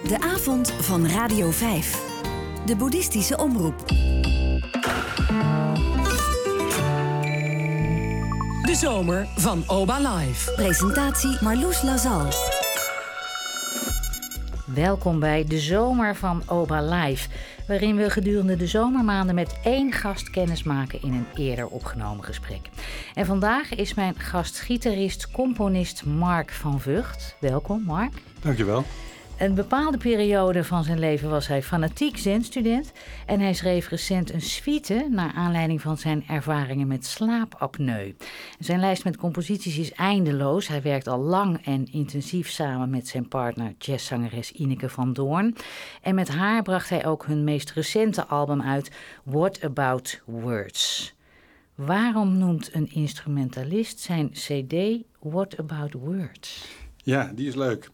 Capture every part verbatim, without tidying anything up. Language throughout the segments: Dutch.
De avond van Radio vijf. De boeddhistische omroep. De zomer van Oba Live. Presentatie Marloes Lazal. Welkom bij De Zomer van Oba Live, waarin we gedurende de zomermaanden met één gast kennis maken in een eerder opgenomen gesprek. En vandaag is mijn gast gitarist, componist Mark van Vught. Welkom, Mark. Dankjewel. Een bepaalde periode van zijn leven was hij fanatiek zenstudent en hij schreef recent een suite naar aanleiding van zijn ervaringen met slaapapneu. Zijn lijst met composities is eindeloos. Hij werkt al lang en intensief samen met zijn partner jazzzangeres Ineke van Doorn. En met haar bracht hij ook hun meest recente album uit, What About Words. Waarom noemt een instrumentalist zijn cd What About Words? Ja, die is leuk.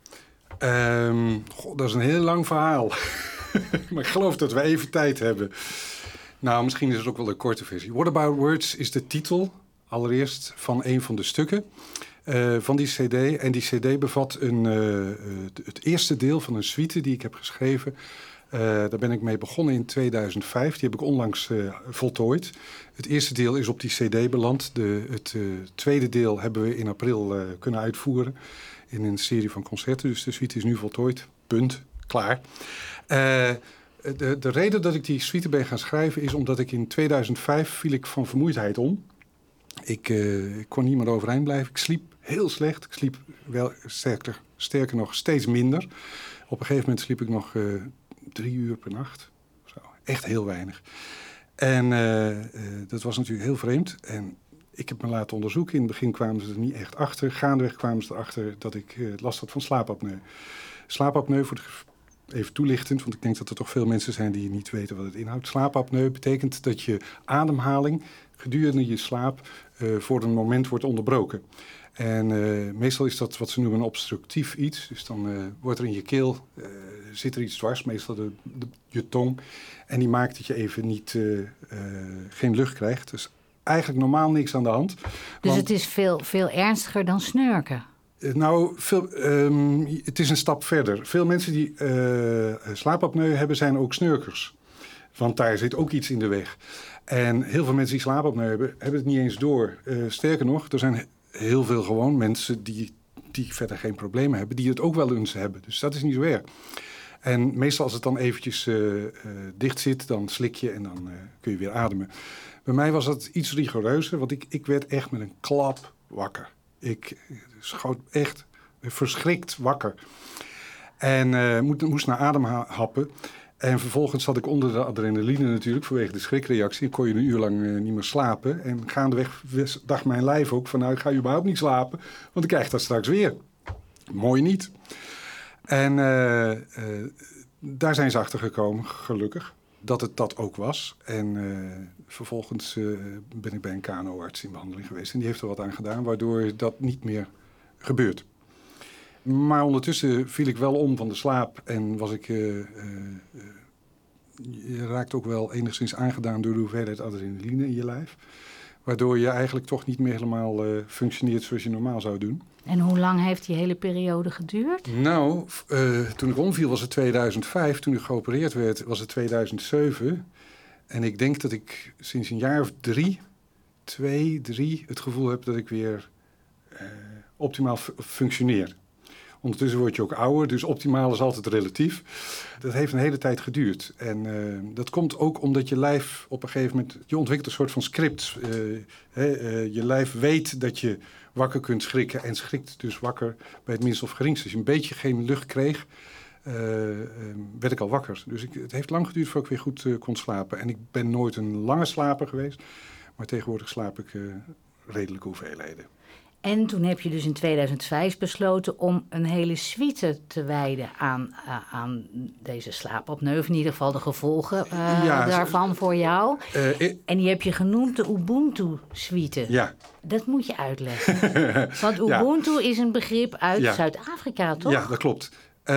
Um, God, dat is een heel lang verhaal. Maar ik geloof dat we even tijd hebben. Nou, misschien is het ook wel een korte versie. What About Words is de titel, allereerst, van een van de stukken uh, van die cd. En die cd bevat een, uh, het eerste deel van een suite die ik heb geschreven. Uh, daar ben ik mee begonnen in tweeduizend vijf. Die heb ik onlangs uh, voltooid. Het eerste deel is op die cd beland. De, het uh, tweede deel hebben we in april uh, kunnen uitvoeren in een serie van concerten. Dus de suite is nu voltooid. Punt. Klaar. Uh, de, de reden dat ik die suite ben gaan schrijven is omdat ik in tweeduizend vijf viel ik van vermoeidheid om. Ik, uh, ik kon niet meer overeind blijven. Ik sliep heel slecht. Ik sliep wel sterker, sterker nog steeds minder. Op een gegeven moment sliep ik nog uh, drie uur per nacht. Zo. Echt heel weinig. En uh, uh, dat was natuurlijk heel vreemd. En ik heb me laten onderzoeken. In het begin kwamen ze er niet echt achter. Gaandeweg kwamen ze erachter dat ik uh, last had van slaapapneu. Slaapapneu, voor de, even toelichtend, want ik denk dat er toch veel mensen zijn die niet weten wat het inhoudt. Slaapapneu betekent dat je ademhaling gedurende je slaap uh, voor een moment wordt onderbroken. En uh, meestal is dat wat ze noemen een obstructief iets. Dus dan uh, wordt er in je keel, uh, zit er iets dwars, meestal de, de, je tong. En die maakt dat je even niet, uh, uh, geen lucht krijgt. Dus eigenlijk normaal niks aan de hand. Dus want het is veel, veel ernstiger dan snurken? Uh, nou, veel, um, het is een stap verder. Veel mensen die uh, slaapapneu hebben zijn ook snurkers. Want daar zit ook iets in de weg. En heel veel mensen die slaapapneu hebben, hebben het niet eens door. Uh, sterker nog, er zijn heel veel gewoon mensen die, die verder geen problemen hebben, die het ook wel eens hebben. Dus dat is niet zo erg. En meestal als het dan eventjes uh, uh, dicht zit, dan slik je en dan uh, kun je weer ademen. Bij mij was dat iets rigoureuzer, want ik, ik werd echt met een klap wakker. Ik schoot echt verschrikt wakker. En uh, moest, moest naar adem happen. En vervolgens zat ik onder de adrenaline natuurlijk, vanwege de schrikreactie. En kon je een uur lang uh, niet meer slapen. En gaandeweg dacht mijn lijf ook van, nou, ik ga überhaupt niet slapen, want ik krijg dat straks weer. Mooi niet. En uh, uh, daar zijn ze achter gekomen, gelukkig, dat het dat ook was. En uh, vervolgens uh, ben ik bij een K N O-arts in behandeling geweest. En die heeft er wat aan gedaan, waardoor dat niet meer gebeurt. Maar ondertussen viel ik wel om van de slaap en was ik, uh, uh, uh, je raakt ook wel enigszins aangedaan door de hoeveelheid adrenaline in je lijf. Waardoor je eigenlijk toch niet meer helemaal uh, functioneert zoals je normaal zou doen. En hoe lang heeft die hele periode geduurd? Nou, uh, toen ik omviel was het tweeduizend vijf. Toen ik geopereerd werd was het tweeduizend zeven. En ik denk dat ik sinds een jaar of drie, twee, drie, het gevoel heb dat ik weer uh, optimaal f- functioneer. Ondertussen word je ook ouder, dus optimaal is altijd relatief. Dat heeft een hele tijd geduurd. En uh, dat komt ook omdat je lijf op een gegeven moment, je ontwikkelt een soort van script. Uh, he, uh, je lijf weet dat je wakker kunt schrikken en schrikt dus wakker bij het minste of geringste. Als je een beetje geen lucht kreeg, uh, uh, werd ik al wakker. Dus ik, het heeft lang geduurd voordat ik weer goed uh, kon slapen. En ik ben nooit een lange slaper geweest, maar tegenwoordig slaap ik uh, redelijke hoeveelheden. En toen heb je dus in tweeduizend vijf besloten om een hele suite te wijden aan, uh, aan deze slaapapneu. Of in ieder geval de gevolgen uh, ja, daarvan voor jou. Uh, ik, en die heb je genoemd de Ubuntu-suite. Ja. Dat moet je uitleggen. Want Ubuntu ja. is een begrip uit ja. Zuid-Afrika, toch? Ja, dat klopt.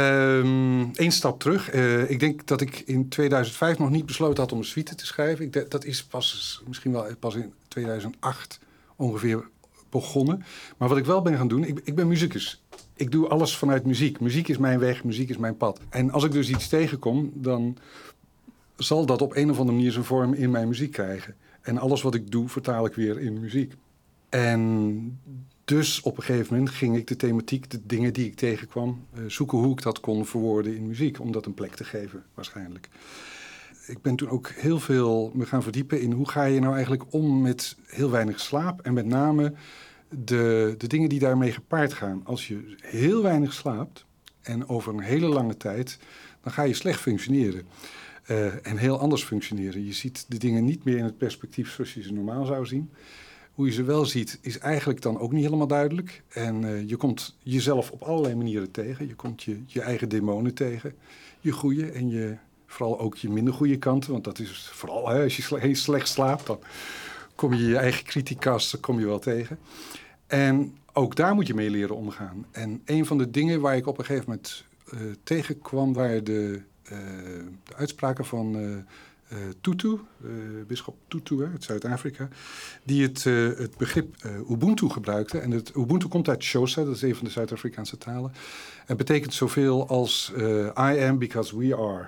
Um, Eén stap terug. Uh, ik denk dat ik in tweeduizend vijf nog niet besloten had om een suite te schrijven. Ik de, dat is pas misschien wel pas in tweeduizend acht ongeveer begonnen. Maar wat ik wel ben gaan doen, ik, ik ben muzikus. ik doe alles vanuit muziek. Muziek is mijn weg, muziek is mijn pad. En als ik dus iets tegenkom, dan zal dat op een of andere manier zijn vorm in mijn muziek krijgen. En alles wat ik doe, vertaal ik weer in muziek. En dus op een gegeven moment ging ik de thematiek, de dingen die ik tegenkwam, uh, zoeken hoe ik dat kon verwoorden in muziek. Om dat een plek te geven, waarschijnlijk. Ik ben toen ook heel veel me gaan verdiepen in hoe ga je nou eigenlijk om met heel weinig slaap. En met name de, de dingen die daarmee gepaard gaan. Als je heel weinig slaapt en over een hele lange tijd, dan ga je slecht functioneren. Uh, en heel anders functioneren. Je ziet de dingen niet meer in het perspectief zoals je ze normaal zou zien. Hoe je ze wel ziet, is eigenlijk dan ook niet helemaal duidelijk. En uh, je komt jezelf op allerlei manieren tegen. Je komt je, je eigen demonen tegen. Je goede en je, vooral ook je minder goede kanten. Want dat is vooral, hè, als je sle- slecht slaapt, dan kom je je eigen criticas kom je wel tegen. En ook daar moet je mee leren omgaan. En een van de dingen waar ik op een gegeven moment uh, tegenkwam, waren de, uh, de uitspraken van Uh, Uh, Tutu, uh, bisschop Tutu uit Zuid-Afrika, die het, uh, het begrip uh, Ubuntu gebruikte. En het Ubuntu komt uit Xhosa, dat is een van de Zuid-Afrikaanse talen. En betekent zoveel als uh, I am because we are.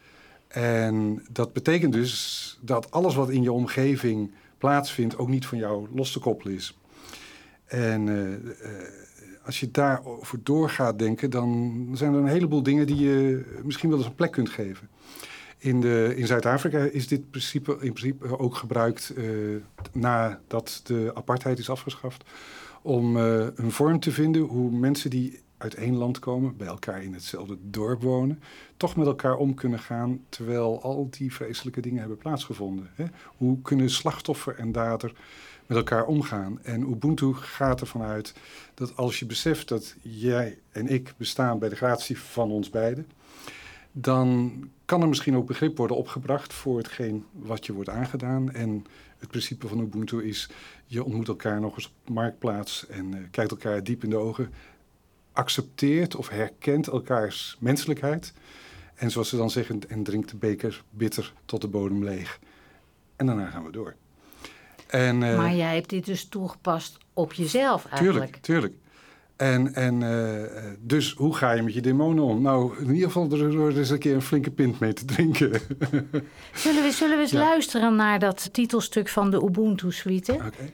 En dat betekent dus dat alles wat in je omgeving plaatsvindt ook niet van jou los te koppelen is. En uh, uh, als je daarover door gaat denken, dan zijn er een heleboel dingen die je misschien wel eens een plek kunt geven. In, de, in Zuid-Afrika is dit principe, in principe ook gebruikt uh, nadat de apartheid is afgeschaft. Om uh, een vorm te vinden hoe mensen die uit één land komen, bij elkaar in hetzelfde dorp wonen, toch met elkaar om kunnen gaan terwijl al die vreselijke dingen hebben plaatsgevonden. Hè? Hoe kunnen slachtoffer en dader met elkaar omgaan? En Ubuntu gaat ervan uit dat als je beseft dat jij en ik bestaan bij de gratie van ons beiden, dan kan er misschien ook begrip worden opgebracht voor hetgeen wat je wordt aangedaan. En het principe van Ubuntu is, je ontmoet elkaar nog eens op de marktplaats en uh, kijkt elkaar diep in de ogen, accepteert of herkent elkaars menselijkheid. En zoals ze dan zeggen, en drinkt de beker bitter tot de bodem leeg. En daarna gaan we door. En, uh, maar jij hebt dit dus toegepast op jezelf eigenlijk. Tuurlijk, tuurlijk. En, en uh, dus hoe ga je met je demonen om? Nou, in ieder geval door er eens een keer een flinke pint mee te drinken. Zullen we, zullen we eens ja. luisteren naar dat titelstuk van de Ubuntu-suite? Oké. Okay.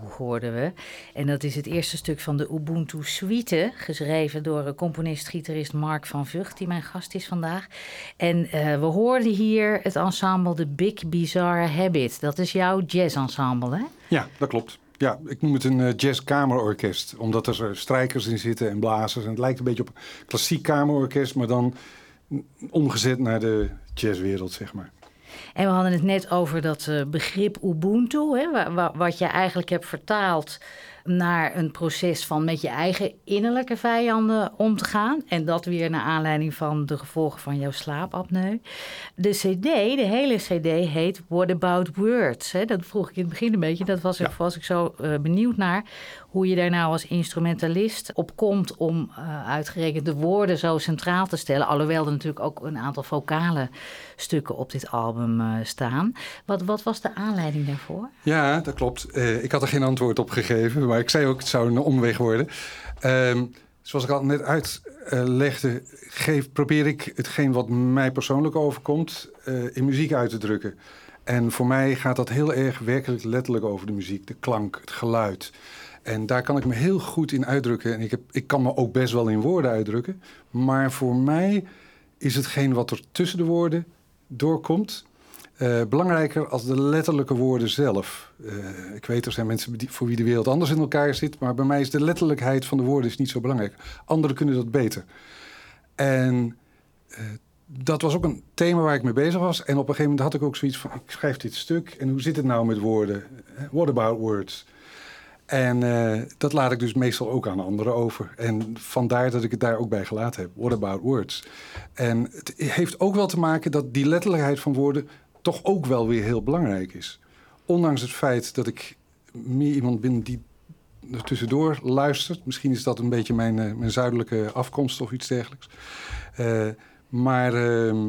hoorden we. En dat is het eerste stuk van de Ubuntu Suite, geschreven door componist-gitarist Mark van Vught, die mijn gast is vandaag. En uh, we hoorden hier het ensemble The Big Bizarre Habit. Dat is jouw jazzensemble, hè? Ja, dat klopt. Ja, ik noem het een uh, jazzkamerorkest, omdat er strijkers in zitten en blazers. En het lijkt een beetje op een klassiek kamerorkest, maar dan omgezet naar de jazzwereld, zeg maar. En we hadden het net over dat uh, begrip Ubuntu, hè, wa- wa- wat je eigenlijk hebt vertaald naar een proces van met je eigen innerlijke vijanden om te gaan. En dat weer naar aanleiding van de gevolgen van jouw slaapapneu. De cd, de hele cd heet What About Words? Hè? Dat vroeg ik in het begin een beetje. Dat was, ja. was ik zo uh, benieuwd naar. Hoe je daar nou als instrumentalist op komt om uh, uitgerekend de woorden zo centraal te stellen. Alhoewel er natuurlijk ook een aantal vocale stukken op dit album uh, staan. Wat, wat was de aanleiding daarvoor? Ja, dat klopt. Uh, ik had er geen antwoord op gegeven, maar ik zei ook het zou een omweg worden. Uh, zoals ik al net uitlegde, geef, probeer ik hetgeen wat mij persoonlijk overkomt uh, in muziek uit te drukken. En voor mij gaat dat heel erg werkelijk letterlijk over de muziek, de klank, het geluid. En daar kan ik me heel goed in uitdrukken. En ik, heb, ik kan me ook best wel in woorden uitdrukken. Maar voor mij is hetgeen wat er tussen de woorden doorkomt Uh, belangrijker als de letterlijke woorden zelf. Uh, ik weet, er zijn mensen die, voor wie de wereld anders in elkaar zit, maar bij mij is de letterlijkheid van de woorden is niet zo belangrijk. Anderen kunnen dat beter. En uh, dat was ook een thema waar ik mee bezig was. En op een gegeven moment had ik ook zoiets van, ik schrijf dit stuk en hoe zit het nou met woorden? What about words? En uh, dat laat ik dus meestal ook aan anderen over. En vandaar dat ik het daar ook bij gelaten heb. What about words? En het heeft ook wel te maken dat die letterlijkheid van woorden toch ook wel weer heel belangrijk is. Ondanks het feit dat ik meer iemand ben die er tussendoor luistert. Misschien is dat een beetje mijn, uh, mijn zuidelijke afkomst of iets dergelijks. Uh, maar uh, uh,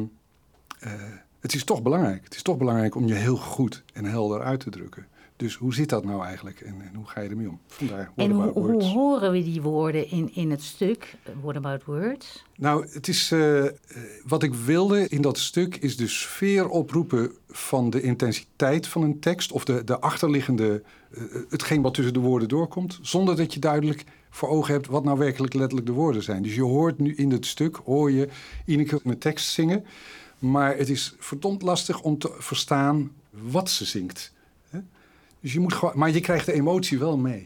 het is toch belangrijk. Het is toch belangrijk om je heel goed en helder uit te drukken. Dus hoe zit dat nou eigenlijk en, en hoe ga je ermee om? Vandaar, en hoe, hoe horen we die woorden in, in het stuk? What about words? Nou, het is uh, wat ik wilde in dat stuk is de sfeer oproepen van de intensiteit van een tekst of de, de achterliggende, uh, hetgeen wat tussen de woorden doorkomt, zonder dat je duidelijk voor ogen hebt wat nou werkelijk letterlijk de woorden zijn. Dus je hoort nu in het stuk, hoor je Ineke een tekst zingen, maar het is verdomd lastig om te verstaan wat ze zingt. Dus je moet gewoon, maar je krijgt de emotie wel mee.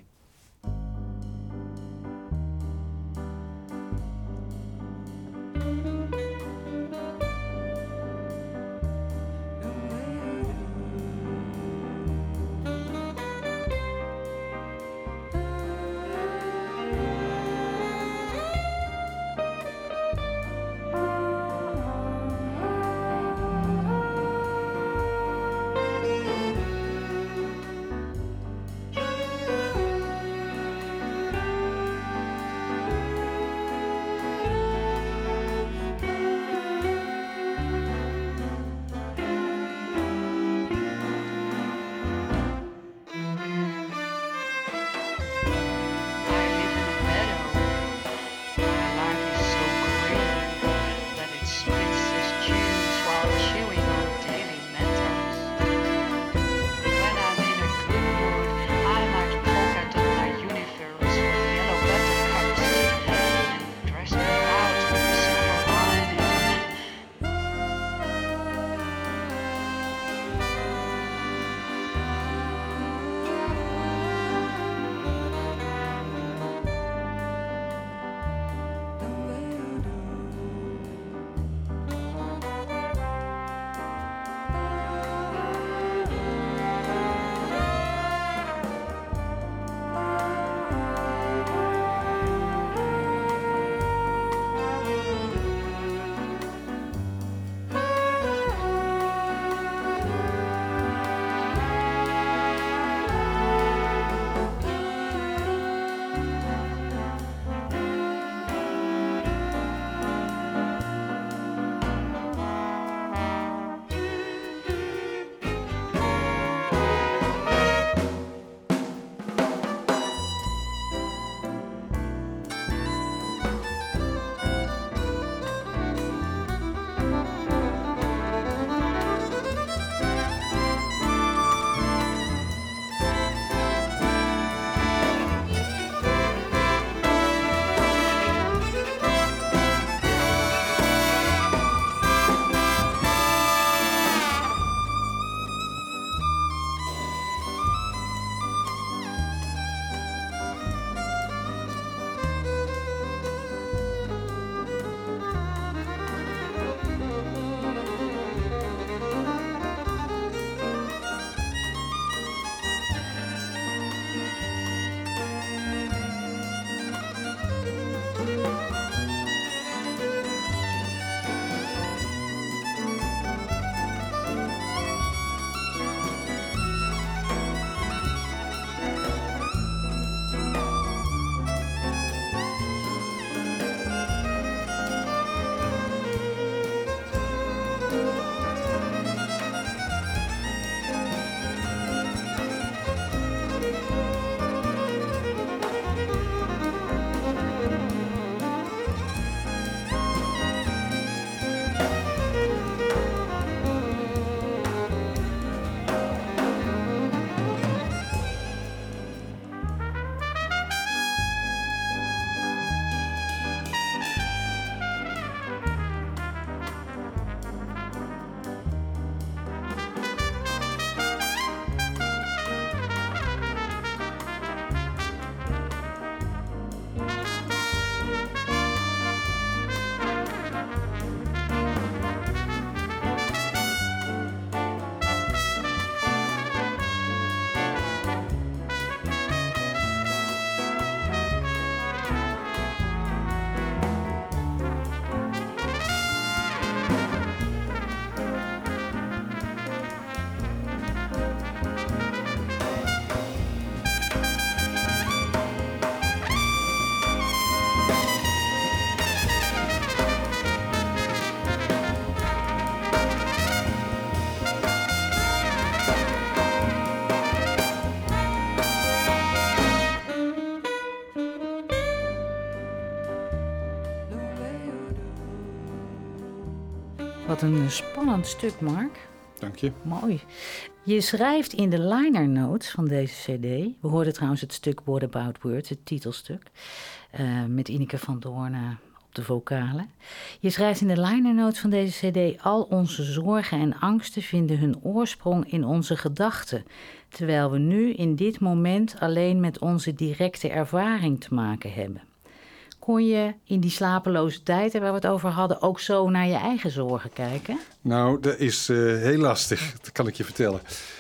Wat een spannend stuk, Mark. Dank je. Mooi. Je schrijft in de liner notes van deze cd... We hoorden trouwens het stuk What About Words, het titelstuk... Uh, met Ineke van Doorn op de vocalen. Je schrijft in de liner notes van deze cd... Al onze zorgen en angsten vinden hun oorsprong in onze gedachten... terwijl we nu in dit moment alleen met onze directe ervaring te maken hebben. Kon je in die slapeloze tijd, waar we het over hadden... ook zo naar je eigen zorgen kijken? Nou, dat is uh, heel lastig, dat kan ik je vertellen.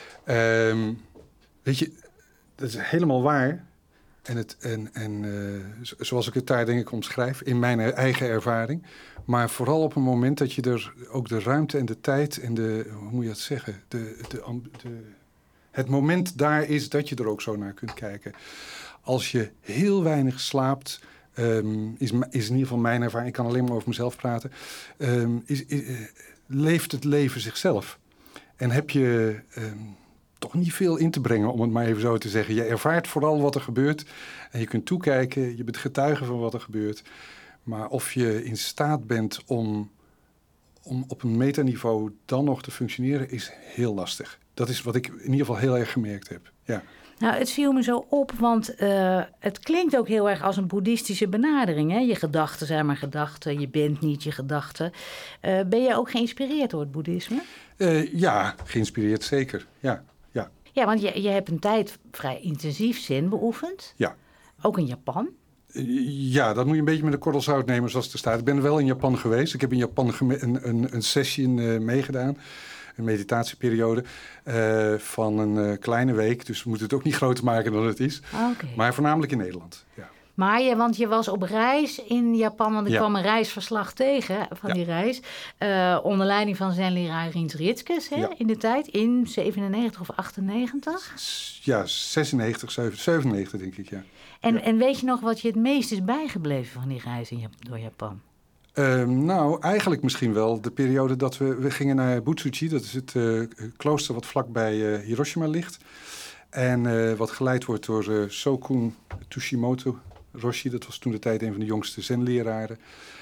Um, weet je, dat is helemaal waar. En, het, en, en uh, zoals ik het daar denk ik omschrijf, in mijn eigen ervaring. Maar vooral op een moment dat je er ook de ruimte en de tijd... en de, hoe moet je dat zeggen? De, de, de, het moment daar is dat je er ook zo naar kunt kijken. Als je heel weinig slaapt... Um, is, is in ieder geval mijn ervaring, ik kan alleen maar over mezelf praten... Um, is, is, uh, leeft het leven zichzelf. En heb je um, toch niet veel in te brengen, om het maar even zo te zeggen. Je ervaart vooral wat er gebeurt en je kunt toekijken, je bent getuige van wat er gebeurt. Maar of je in staat bent om, om op een metaniveau dan nog te functioneren, is heel lastig. Dat is wat ik in ieder geval heel erg gemerkt heb, ja. Nou, het viel me zo op, want uh, het klinkt ook heel erg als een boeddhistische benadering. Hè? Je gedachten zijn maar gedachten, je bent niet je gedachten. Uh, ben je ook geïnspireerd door het boeddhisme? Uh, ja, geïnspireerd zeker, ja. Ja, ja want je, je hebt een tijd vrij intensief zen beoefend. Ja. Ook in Japan. Uh, ja, dat moet je een beetje met een korrel zout nemen zoals het er staat. Ik ben wel in Japan geweest. Ik heb in Japan geme- een, een, een sessie uh, meegedaan. Een meditatieperiode uh, van een uh, kleine week. Dus we moeten het ook niet groter maken dan het is. Okay. Maar voornamelijk in Nederland, ja. Maar je, want je was op reis in Japan, want ik ja. kwam een reisverslag tegen van ja. die reis. Uh, onder leiding van zenleraar Riens Ritskes, hè, ja. in de tijd, in zevenennegentig of achtennegentig? Ja, zesennegentig, zevenennegentig denk ik, ja. En, ja. en weet je nog wat je het meest is bijgebleven van die reis in, door Japan? Uh, nou, eigenlijk misschien wel de periode dat we... We gingen naar Butsuji, dat is het uh, klooster wat vlakbij uh, Hiroshima ligt. En uh, wat geleid wordt door uh, Sokun Tushimoto Roshi. Dat was toen de tijd een van de jongste zenleraren.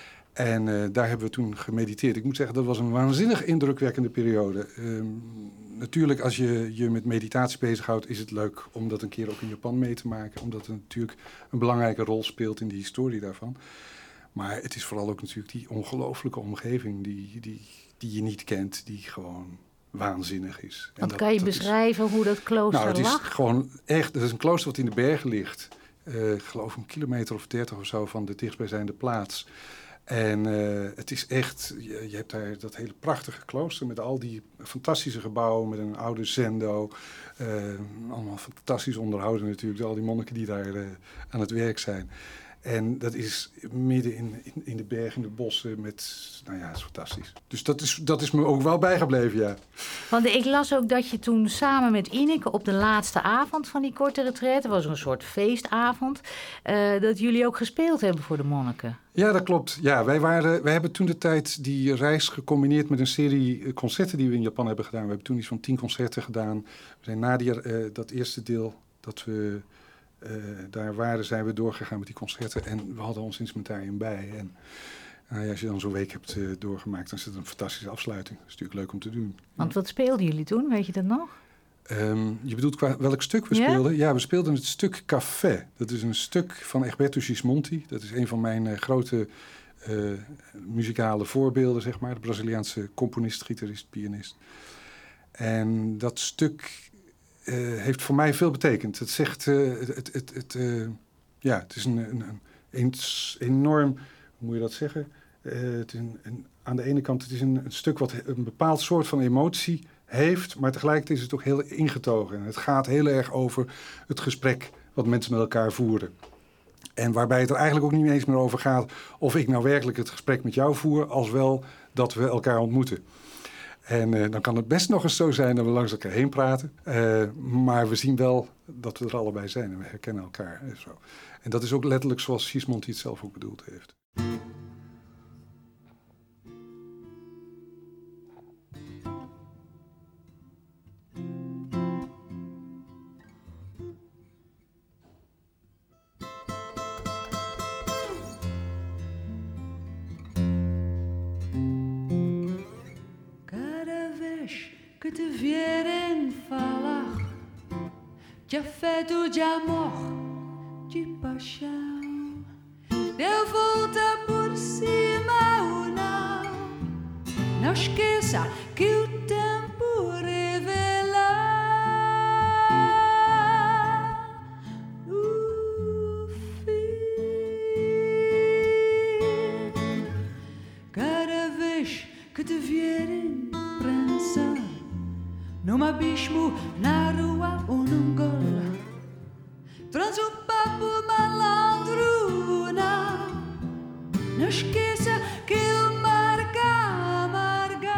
En uh, daar hebben we toen gemediteerd. Ik moet zeggen, dat was een waanzinnig indrukwekkende periode. Uh, natuurlijk, als je je met meditatie bezighoudt, is het leuk om dat een keer ook in Japan mee te maken. Omdat het natuurlijk een belangrijke rol speelt in de historie daarvan. Maar het is vooral ook natuurlijk die ongelooflijke omgeving die, die, die je niet kent, die gewoon waanzinnig is. Wat kan je beschrijven is, hoe dat klooster nou, het is lag? Gewoon echt, het is een klooster wat in de bergen ligt. Uh, ik geloof een kilometer of dertig of zo van de dichtstbijzijnde plaats. En uh, het is echt, je, je hebt daar dat hele prachtige klooster met al die fantastische gebouwen, met een oude zendo. Uh, allemaal fantastisch onderhouden natuurlijk, al die monniken die daar uh, aan het werk zijn. En dat is midden in, in, in de bergen, in de bossen, met, nou ja, het is fantastisch. Dus dat is, dat is me ook wel bijgebleven, ja. Want ik las ook dat je toen samen met Ineke op de laatste avond van die korte retraite, was een soort feestavond, uh, dat jullie ook gespeeld hebben voor de monniken. Ja, dat klopt. Ja, wij, waren, wij hebben toen de tijd die reis gecombineerd met een serie concerten die we in Japan hebben gedaan. We hebben toen iets van tien concerten gedaan. We zijn na die, uh, dat eerste deel dat we... Uh, daar waren, zijn we doorgegaan met die concerten en we hadden ons instrumentarium bij. En uh, ja, als je dan zo'n week hebt uh, doorgemaakt, dan is het een fantastische afsluiting. Dat is natuurlijk leuk om te doen. Want wat speelden jullie toen, weet je dat nog? Um, je bedoelt qua welk stuk we ja? speelden? Ja, we speelden het stuk Café. Dat is een stuk van Egberto Gismonti. Dat is een van mijn uh, grote uh, muzikale voorbeelden, zeg maar. De Braziliaanse componist, gitarist, pianist. En dat stuk... Uh, heeft voor mij veel betekend. Het zegt, uh, het, het, het, het, uh, ja, het is een, een, een enorm, hoe moet je dat zeggen? Uh, het is een, een, aan de ene kant, het is een, een stuk wat een bepaald soort van emotie heeft, maar tegelijkertijd is het ook heel ingetogen. Het gaat heel erg over het gesprek wat mensen met elkaar voeren. En waarbij het er eigenlijk ook niet eens meer over gaat of ik nou werkelijk het gesprek met jou voer, als wel dat we elkaar ontmoeten. En uh, dan kan het best nog eens zo zijn dat we langs elkaar heen praten. Uh, maar we zien wel dat we er allebei zijn en we herkennen elkaar. En, zo. En dat is ook letterlijk zoals Gismonti het zelf ook bedoeld heeft. que te vierem falar de afeto, de amor, de paixão. Deu volta por cima ou não? Não esqueça que o tempo revela o fim. Cada vez que te vierem prensa num abismo, na rua ou num gol, traz o papo malandro, não. Não esqueça que o marca amarga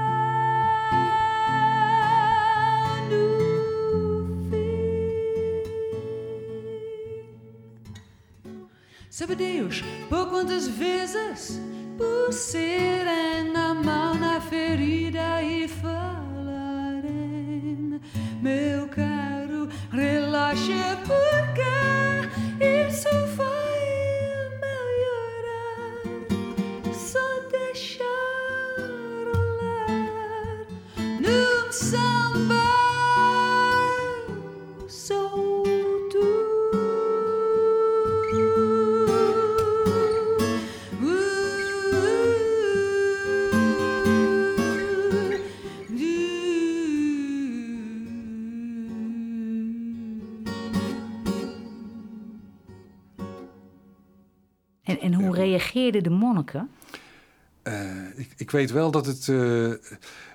no fim. Sabe Deus por quantas vezes pusserem a mão na ferida e falarem: meu caro, relaxe, porque isso vai melhorar. Só deixar rolar num samba solto. En, en hoe reageerden de monniken? Uh, ik, ik weet wel dat het, uh, uh,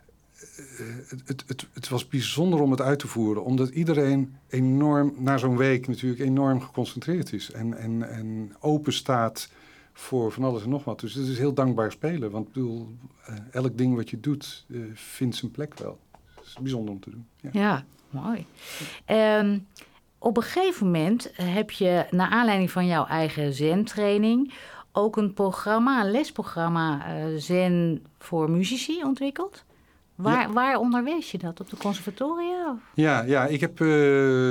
het, het... Het was bijzonder om het uit te voeren. Omdat iedereen enorm, na zo'n week natuurlijk, enorm geconcentreerd is. En, en, en open staat voor van alles en nog wat. Dus het is heel dankbaar spelen. Want ik bedoel, uh, elk ding wat je doet, uh, vindt zijn plek wel. Het is bijzonder om te doen. Ja, ja mooi. Um, Op een gegeven moment heb je, naar aanleiding van jouw eigen zen-training, ook een programma, een lesprogramma uh, Zen voor muzici ontwikkeld. Waar, ja. waar onderwees je dat? Op de conservatoria? Of? Ja, ja, ik heb, uh,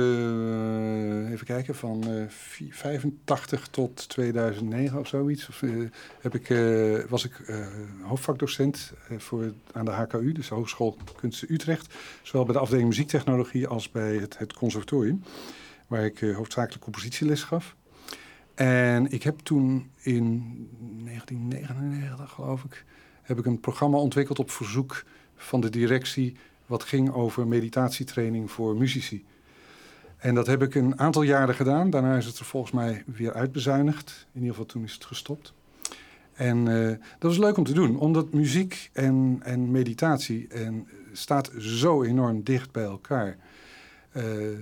even kijken, van uh, vijfentachtig tot tweeduizend negen of zoiets. Of, uh, heb ik, uh, was ik uh, hoofdvakdocent uh, voor, aan de H K U, dus de Hogeschool Kunsten Utrecht. Zowel bij de afdeling muziektechnologie als bij het, het conservatorium, waar ik uh, hoofdzakelijk compositieles gaf. En ik heb toen in negentien negenennegentig, geloof ik, heb ik een programma ontwikkeld op verzoek van de directie, wat ging over meditatietraining voor muzici. En dat heb ik een aantal jaren gedaan. Daarna is het er volgens mij weer uitbezuinigd. In ieder geval toen is het gestopt. En uh, dat was leuk om te doen, omdat muziek en, en meditatie en, staat zo enorm dicht bij elkaar. Uh,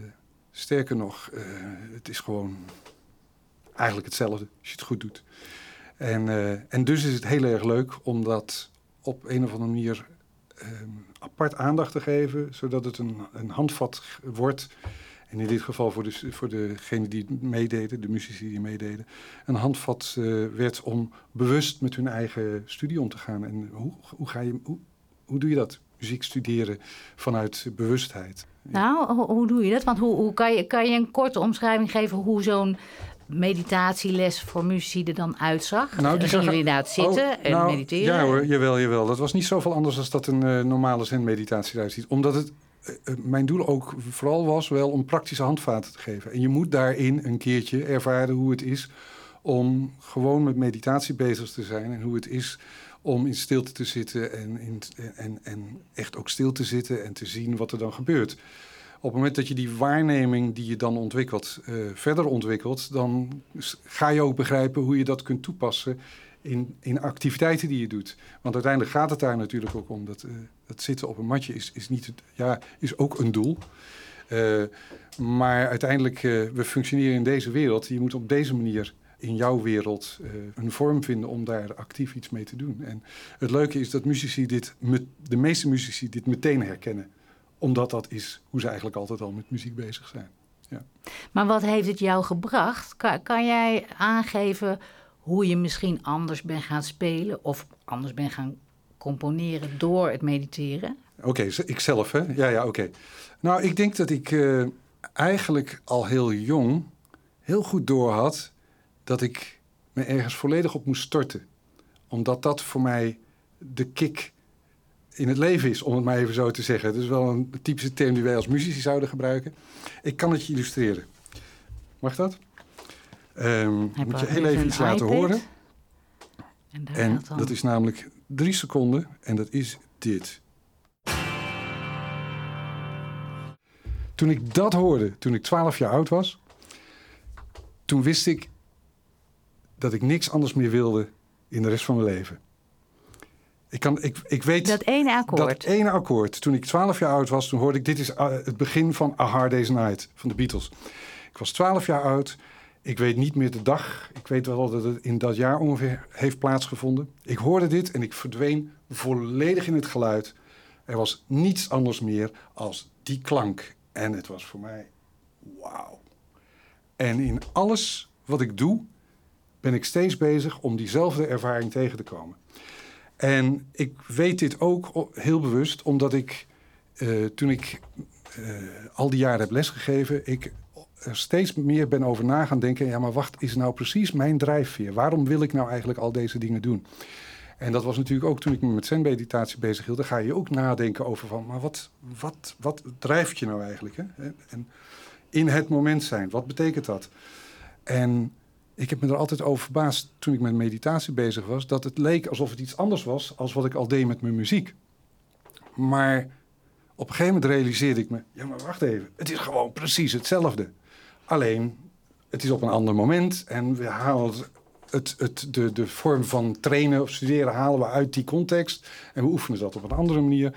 sterker nog, uh, het is gewoon eigenlijk hetzelfde als je het goed doet. En, uh, en dus is het heel erg leuk om dat op een of andere manier Um, apart aandacht te geven, zodat het een, een handvat wordt. En in dit geval voor, de, voor degenen die meededen, de muzici die meededen, een handvat uh, werd om bewust met hun eigen studie om te gaan. En hoe, hoe, ga je, hoe, hoe doe je dat? Muziek studeren vanuit bewustheid. Nou, hoe, hoe doe je dat? Want hoe, hoe kan, je, kan je een korte omschrijving geven hoe zo'n meditatieles voor muzici er dan uitzag? Nou, dan gingen jullie inderdaad zitten oh, en nou, mediteren? Ja hoor, jawel, jawel. Dat was niet zoveel anders dan dat een uh, normale zen-meditatie eruit ziet. Omdat het, uh, mijn doel ook vooral was wel om praktische handvaten te geven. En je moet daarin een keertje ervaren hoe het is om gewoon met meditatie bezig te zijn. En hoe het is om in stilte te zitten en, in, en, en echt ook stil te zitten en te zien wat er dan gebeurt. Op het moment dat je die waarneming die je dan ontwikkelt, uh, verder ontwikkelt, dan ga je ook begrijpen hoe je dat kunt toepassen in, in activiteiten die je doet. Want uiteindelijk gaat het daar natuurlijk ook om. Dat, uh, dat zitten op een matje is, is, niet het, ja, is ook een doel. Uh, maar uiteindelijk, uh, we functioneren in deze wereld. Je moet op deze manier in jouw wereld uh, een vorm vinden om daar actief iets mee te doen. En het leuke is dat muzici dit, me, de meeste muzici dit meteen herkennen. Omdat dat is hoe ze eigenlijk altijd al met muziek bezig zijn. Ja. Maar wat heeft het jou gebracht? Kan, kan jij aangeven hoe je misschien anders bent gaan spelen of anders bent gaan componeren door het mediteren? Oké, okay, ikzelf hè? Ja, ja, oké. Okay. Nou, ik denk dat ik uh, eigenlijk al heel jong heel goed doorhad dat ik me ergens volledig op moest storten. Omdat dat voor mij de kick in het leven is, om het maar even zo te zeggen. Het is wel een typische term die wij als muzici zouden gebruiken. Ik kan het je illustreren. Mag dat? Um, Hij moet je pakt heel even even een iets laten iPad. horen. En, daar En gaat dan... dat is namelijk drie seconden en dat is dit. Toen ik dat hoorde, toen ik twaalf jaar oud was, toen wist ik dat ik niks anders meer wilde in de rest van mijn leven. Ik, kan, ik, ik weet Dat ene akkoord. dat ene akkoord. Toen ik twaalf jaar oud was, toen hoorde ik... Dit is uh, het begin van A Hard Day's Night van de Beatles. Ik was twaalf jaar oud. Ik weet niet meer de dag. Ik weet wel dat het in dat jaar ongeveer heeft plaatsgevonden. Ik hoorde dit en ik verdween volledig in het geluid. Er was niets anders meer als die klank. En het was voor mij wauw. En in alles wat ik doe, ben ik steeds bezig om diezelfde ervaring tegen te komen. En ik weet dit ook heel bewust, omdat ik, uh, toen ik uh, al die jaren heb lesgegeven, ik er steeds meer ben over na gaan denken, ja, maar wacht, is nou precies mijn drijfveer? Waarom wil ik nou eigenlijk al deze dingen doen? En dat was natuurlijk ook toen ik me met zen-meditatie bezig hield. Dan ga je ook nadenken over van, maar wat, wat, wat drijft je nou eigenlijk? Hè? En in het moment zijn, wat betekent dat? En ik heb me er altijd over verbaasd toen ik met meditatie bezig was, dat het leek alsof het iets anders was als wat ik al deed met mijn muziek. Maar op een gegeven moment realiseerde ik me, ja, maar wacht even, het is gewoon precies hetzelfde. Alleen, het is op een ander moment en we halen het, het, het, de, de vorm van trainen of studeren halen we uit die context en we oefenen dat op een andere manier.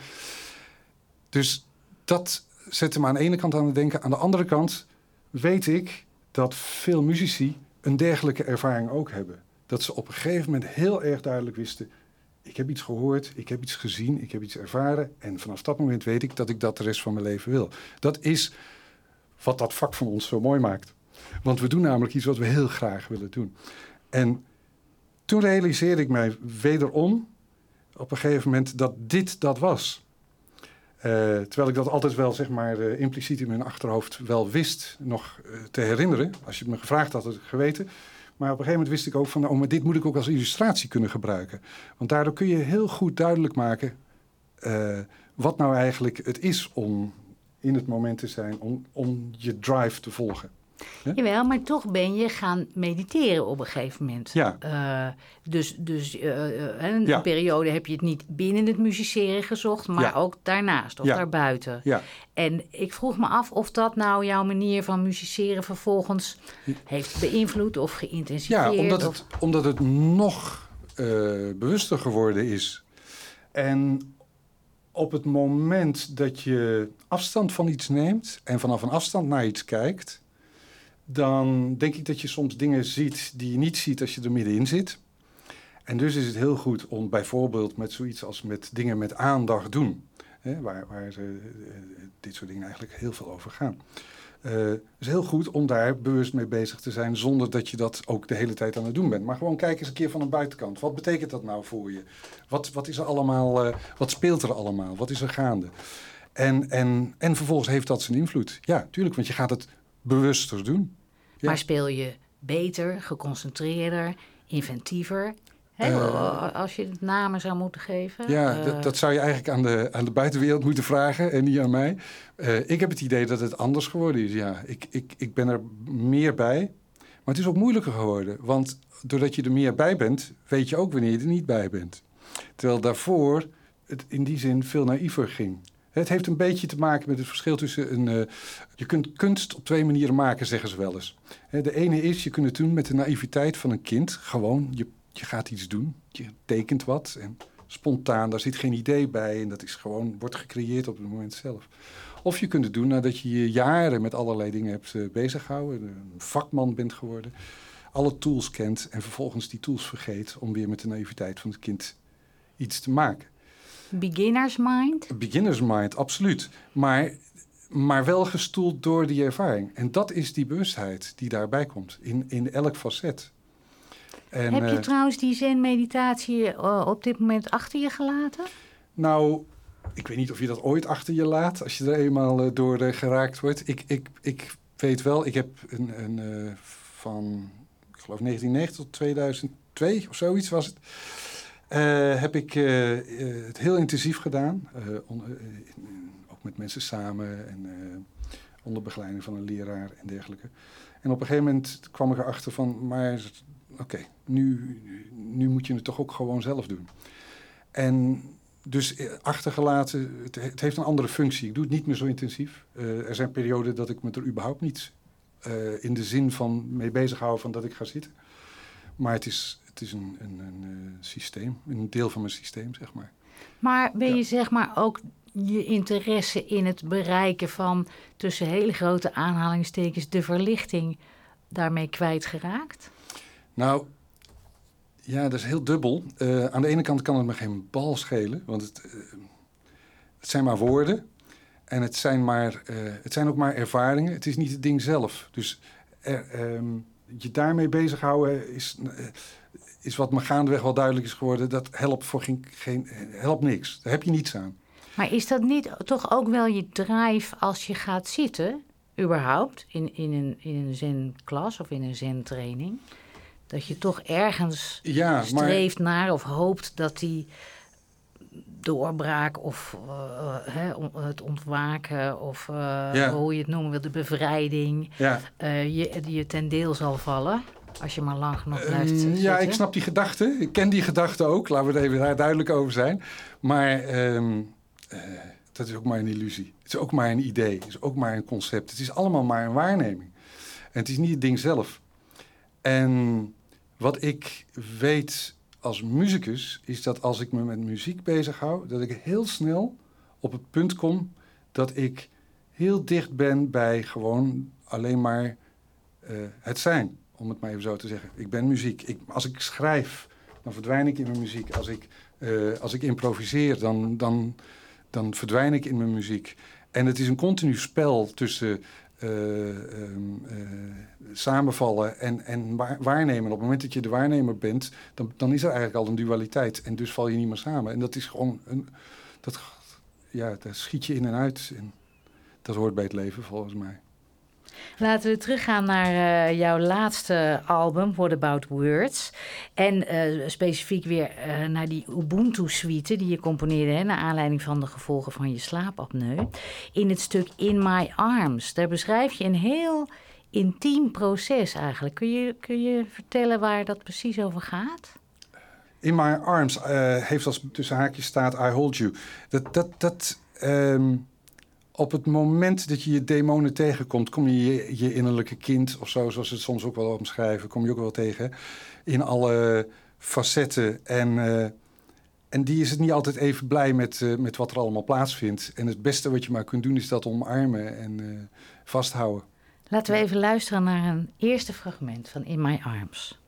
Dus dat zette me aan de ene kant aan het denken. Aan de andere kant weet ik dat veel muzici een dergelijke ervaring ook hebben. Dat ze op een gegeven moment heel erg duidelijk wisten, ik heb iets gehoord, ik heb iets gezien, ik heb iets ervaren en vanaf dat moment weet ik dat ik dat de rest van mijn leven wil. Dat is wat dat vak van ons zo mooi maakt. Want we doen namelijk iets wat we heel graag willen doen. En toen realiseerde ik mij wederom op een gegeven moment dat dit dat was. Uh, terwijl ik dat altijd wel, zeg maar, uh, impliciet in mijn achterhoofd wel wist nog uh, te herinneren. Als je het me gevraagd had, had ik geweten. Maar op een gegeven moment wist ik ook van, oh, maar dit moet ik ook als illustratie kunnen gebruiken. Want daardoor kun je heel goed duidelijk maken uh, wat nou eigenlijk het is om in het moment te zijn, om, om je drive te volgen. Hè? Jawel, maar toch ben je gaan mediteren op een gegeven moment. Ja. Uh, dus dus uh, uh, een ja. periode heb je het niet binnen het musiceren gezocht, maar ja. ook daarnaast of ja. daarbuiten. Ja. En ik vroeg me af of dat nou jouw manier van musiceren vervolgens heeft beïnvloed of geïntensiveerd. Ja, omdat, of... het, omdat het nog uh, bewuster geworden is. En op het moment dat je afstand van iets neemt en vanaf een afstand naar iets kijkt, dan denk ik dat je soms dingen ziet die je niet ziet als je er middenin zit. En dus is het heel goed om bijvoorbeeld met zoiets als met dingen met aandacht doen, hè, waar, waar uh, dit soort dingen eigenlijk heel veel over gaan. Uh, het is heel goed om daar bewust mee bezig te zijn zonder dat je dat ook de hele tijd aan het doen bent. Maar gewoon kijk eens een keer van de buitenkant. Wat betekent dat nou voor je? Wat, wat is er allemaal, uh, wat speelt er allemaal? Wat is er gaande? En, en, en vervolgens heeft dat zijn invloed. Ja, tuurlijk, want je gaat het bewuster doen. Ja. Maar speel je beter, geconcentreerder, inventiever? Hè, Uh, als je het namen zou moeten geven. Ja, uh, dat, dat zou je eigenlijk aan de, aan de buitenwereld moeten vragen en niet aan mij. Uh, ik heb het idee dat het anders geworden is, ja. Ik, ik, ik ben er meer bij. Maar het is ook moeilijker geworden. Want doordat je er meer bij bent, weet je ook wanneer je er niet bij bent. Terwijl daarvoor het in die zin veel naïver ging. Het heeft een beetje te maken met het verschil tussen een... Uh, je kunt kunst op twee manieren maken, zeggen ze wel eens. He, de ene is, je kunt het doen met de naïviteit van een kind. Gewoon, je, je gaat iets doen. Je tekent wat en spontaan, daar zit geen idee bij. En dat is gewoon, wordt gecreëerd op het moment zelf. Of je kunt het doen nadat je je jaren met allerlei dingen hebt uh, bezighouden. Een vakman bent geworden. Alle tools kent en vervolgens die tools vergeet om weer met de naïviteit van het kind iets te maken. Beginner's mind? Beginner's mind, absoluut. Maar, maar wel gestoeld door die ervaring. En dat is die bewustheid die daarbij komt, in, in elk facet. En, Heb je uh, trouwens die zen-meditatie uh, op dit moment achter je gelaten? Nou, ik weet niet of je dat ooit achter je laat, als je er eenmaal uh, door uh, geraakt wordt. Ik, ik, ik weet wel, ik heb een, een, uh, van, ik geloof negentien negentig tot tweeduizend twee of zoiets was het. uh, heb ik uh, uh, het heel intensief gedaan. Uh, on, uh, ook met mensen samen en uh, onder begeleiding van een leraar en dergelijke. En op een gegeven moment kwam ik erachter van, maar oké, okay, nu, nu moet je het toch ook gewoon zelf doen. En dus achtergelaten, het, het heeft een andere functie. Ik doe het niet meer zo intensief. Uh, er zijn perioden dat ik me er überhaupt niet uh, in de zin van mee bezighoud van dat ik ga zitten. Maar het is, het is een, een, een uh, systeem, een deel van mijn systeem, zeg maar. Maar ben je Ja. zeg maar ook je interesse in het bereiken van, tussen hele grote aanhalingstekens, de verlichting daarmee kwijtgeraakt? Nou, ja, dat is heel dubbel. Uh, aan de ene kant kan het me geen bal schelen, want het, uh, het zijn maar woorden. En het zijn, maar, uh, het zijn ook maar ervaringen. Het is niet het ding zelf. Dus er, um, je daarmee bezighouden is, uh, is wat me gaandeweg wel duidelijk is geworden. Dat helpt voor geen, geen helpt niks. Daar heb je niets aan. Maar is dat niet toch ook wel je drive als je gaat zitten, überhaupt, in, in een, in een zenklas of in een zentraining? Dat je toch ergens ja, streeft maar, naar of hoopt dat die doorbraak of uh, hè, het ontwaken of uh, ja. hoe je het noemen wil, de bevrijding, ja. uh, je, je ten deel zal vallen als je maar lang genoeg blijft um, zitten. Ja, ik snap die gedachte. Ik ken die gedachte ook. Laten we er even duidelijk over zijn. Maar um, uh, dat is ook maar een illusie. Het is ook maar een idee. Het is ook maar een concept. Het is allemaal maar een waarneming. En het is niet het ding zelf. En wat ik weet als muzikus is dat als ik me met muziek bezighoud, dat ik heel snel op het punt kom dat ik heel dicht ben bij gewoon alleen maar uh, het zijn. Om het maar even zo te zeggen. Ik ben muziek. Ik, als ik schrijf, dan verdwijn ik in mijn muziek. Als ik, uh, als ik improviseer, dan, dan, dan verdwijn ik in mijn muziek. En het is een continu spel tussen Uh, um, uh, samenvallen en, en waarnemen. Op het moment dat je de waarnemer bent, dan, dan is er eigenlijk al een dualiteit. En dus val je niet meer samen. En dat is gewoon een, dat, ja, daar schiet je in en uit. En dat hoort bij het leven, volgens mij. Laten we teruggaan naar uh, jouw laatste album, What About Words. En uh, specifiek weer uh, naar die Ubuntu-suite die je componeerde, hè, naar aanleiding van de gevolgen van je slaapapneu. In het stuk In My Arms, daar beschrijf je een heel intiem proces eigenlijk. Kun je, kun je vertellen waar dat precies over gaat? In My Arms uh, heeft als tussen haakjes staat I Hold You. Dat... dat, dat um Op het moment dat je je demonen tegenkomt, kom je je, je innerlijke kind of zo, zoals ze het soms ook wel omschrijven, kom je ook wel tegen in alle facetten. En, uh, en die is het niet altijd even blij met, uh, met wat er allemaal plaatsvindt. En het beste wat je maar kunt doen is dat omarmen en uh, vasthouden. Laten we even luisteren naar een eerste fragment van In My Arms.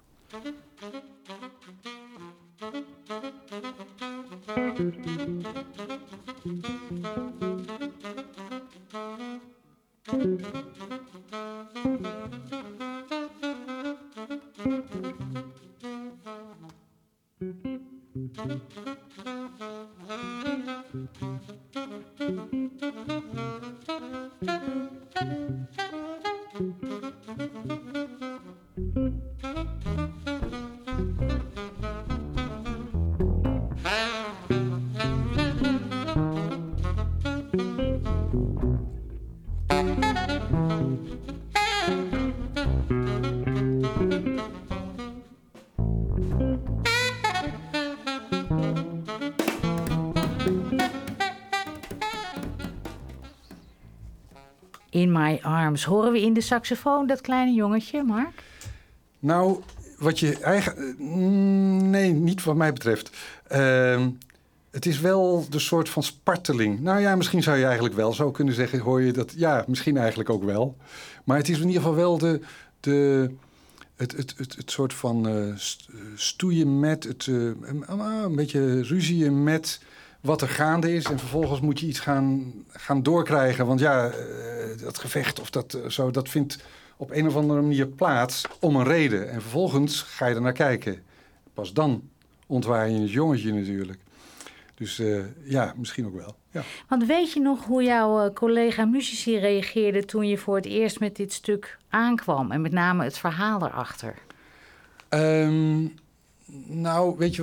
In My Arms. Horen we in de saxofoon dat kleine jongetje, Mark? Nou, wat je eigenlijk... Nee, niet wat mij betreft. Uh, het is wel de soort van sparteling. Nou ja, misschien zou je eigenlijk wel zo kunnen zeggen... hoor je dat? Ja, misschien eigenlijk ook wel. Maar het is in ieder geval wel de... de het, het, het, het soort van uh, stoeien met... Het, uh, een beetje ruzieën met... wat er gaande is. En vervolgens moet je iets gaan, gaan doorkrijgen. Want ja, uh, dat gevecht of dat uh, zo, dat vindt op een of andere manier plaats om een reden. En vervolgens ga je er naar kijken. Pas dan ontwaar je het jongetje natuurlijk. Dus uh, ja, misschien ook wel. Ja. Want weet je nog hoe jouw uh, collega muzici reageerde toen je voor het eerst met dit stuk aankwam? En met name het verhaal erachter. Um, nou, weet je wat... Het,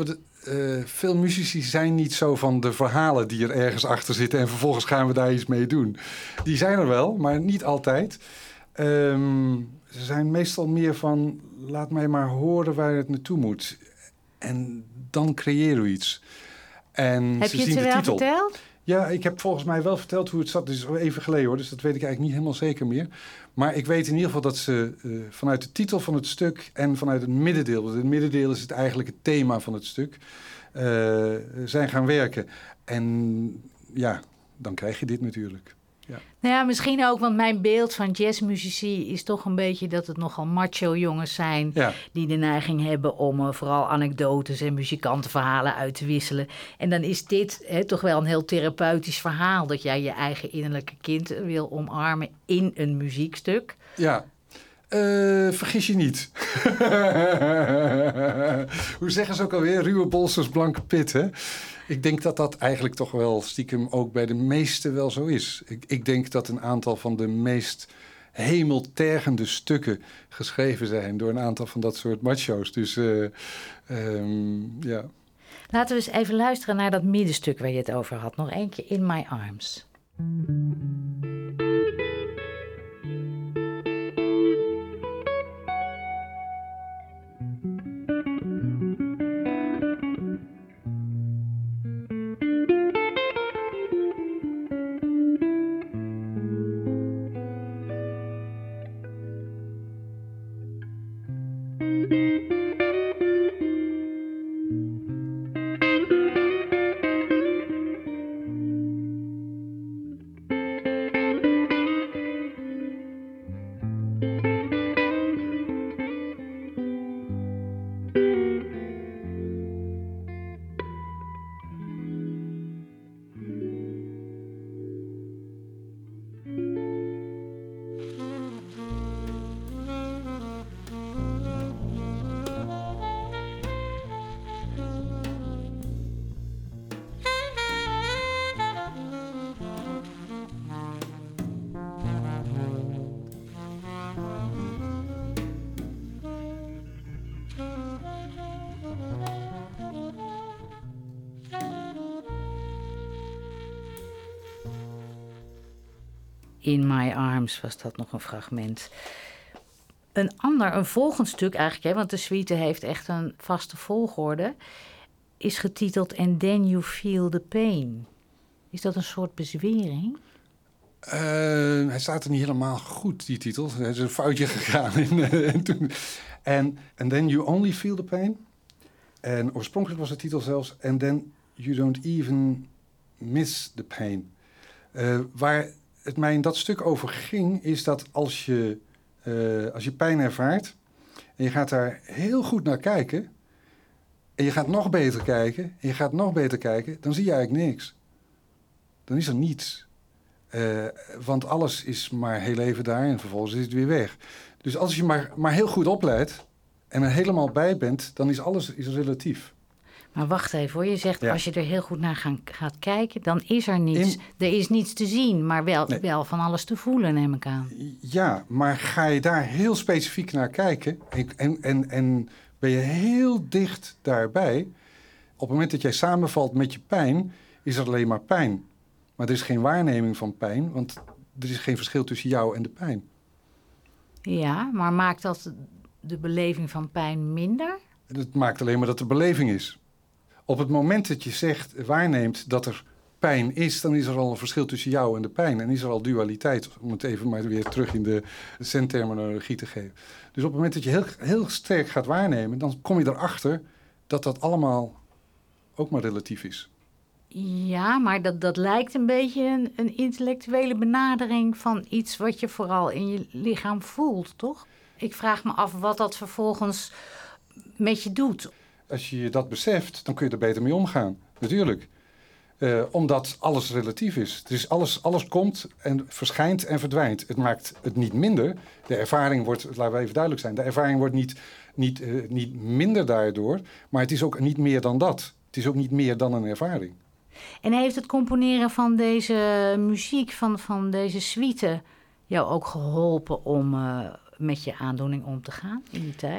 uh, veel muzici zijn niet zo van de verhalen die er ergens achter zitten en vervolgens gaan we daar iets mee doen. Die zijn er wel, maar niet altijd. Um, ze zijn meestal meer van, laat mij maar horen waar het naartoe moet. En dan creëren we iets. En Heb ze je het zien ze de wel titel. verteld? Ja, ik heb volgens mij wel verteld hoe het zat. Het is even geleden hoor, dus dat weet ik eigenlijk niet helemaal zeker meer. Maar ik weet in ieder geval dat ze uh, vanuit de titel van het stuk en vanuit het middendeel, want het middendeel is het eigenlijk het thema van het stuk, uh, zijn gaan werken. En ja, dan krijg je dit natuurlijk. Ja. Nou ja, misschien ook, want mijn beeld van jazzmuzici is toch een beetje dat het nogal macho jongens zijn. Ja. Die de neiging hebben om uh, vooral anekdotes en muzikantenverhalen uit te wisselen. En dan is dit hè, toch wel een heel therapeutisch verhaal. Dat jij je eigen innerlijke kind wil omarmen in een muziekstuk. Ja. Uh, vergis je niet. Hoe zeggen ze ook alweer? Ruwe bolsters, blanke pit, hè? Ik denk dat dat eigenlijk toch wel stiekem ook bij de meesten wel zo is. Ik, ik denk dat een aantal van de meest hemeltergende stukken geschreven zijn door een aantal van dat soort macho's. Dus uh, um, ja. Laten we eens even luisteren naar dat middenstuk waar je het over had. Nog één keer, In My Arms. In My Arms was dat nog een fragment. Een ander, een volgend stuk eigenlijk, hè, want de suite heeft echt een vaste volgorde, is getiteld And Then You Feel the Pain. Is dat een soort bezwering? Uh, hij staat er niet helemaal goed, die titel. Er is een foutje gegaan. En, uh, en, toen, en And Then You Only Feel the Pain. En oorspronkelijk was de titel zelfs And Then You Don't Even Miss the Pain. Uh, waar het mij in dat stuk over ging, is dat als je, uh, als je pijn ervaart en je gaat daar heel goed naar kijken en je gaat nog beter kijken en je gaat nog beter kijken, dan zie je eigenlijk niks. Dan is er niets. Uh, want alles is maar heel even daar en vervolgens is het weer weg. Dus als je maar, maar heel goed oplet en er helemaal bij bent, dan is alles is relatief. Maar wacht even hoor, je zegt Ja. als je er heel goed naar gaan, gaat kijken, dan is er niets. In- Er is niets te zien, maar wel, Nee. wel van alles te voelen, neem ik aan. Ja, maar ga je daar heel specifiek naar kijken en, en, en, en ben je heel dicht daarbij, op het moment dat jij samenvalt met je pijn, is er alleen maar pijn. Maar er is geen waarneming van pijn, want er is geen verschil tussen jou en de pijn. Ja, maar maakt dat de beleving van pijn minder? Dat maakt alleen maar dat er beleving is. Op het moment dat je zegt, waarneemt dat er pijn is, dan is er al een verschil tussen jou en de pijn. En is er al dualiteit, om het even maar weer terug in de zen-terminologie te geven. Dus op het moment dat je heel, heel sterk gaat waarnemen, dan kom je erachter dat dat allemaal ook maar relatief is. Ja, maar dat, dat lijkt een beetje een, een intellectuele benadering van iets wat je vooral in je lichaam voelt, toch? Ik vraag me af wat dat vervolgens met je doet. Als je dat beseft, dan kun je er beter mee omgaan, natuurlijk. Uh, omdat alles relatief is. Dus alles, alles komt en verschijnt en verdwijnt. Het maakt het niet minder. De ervaring wordt, laten we even duidelijk zijn, de ervaring wordt niet, niet, uh, niet minder daardoor, maar het is ook niet meer dan dat. Het is ook niet meer dan een ervaring. En heeft het componeren van deze muziek, van, van deze suite, jou ook geholpen om uh, met je aandoening om te gaan in die tijd?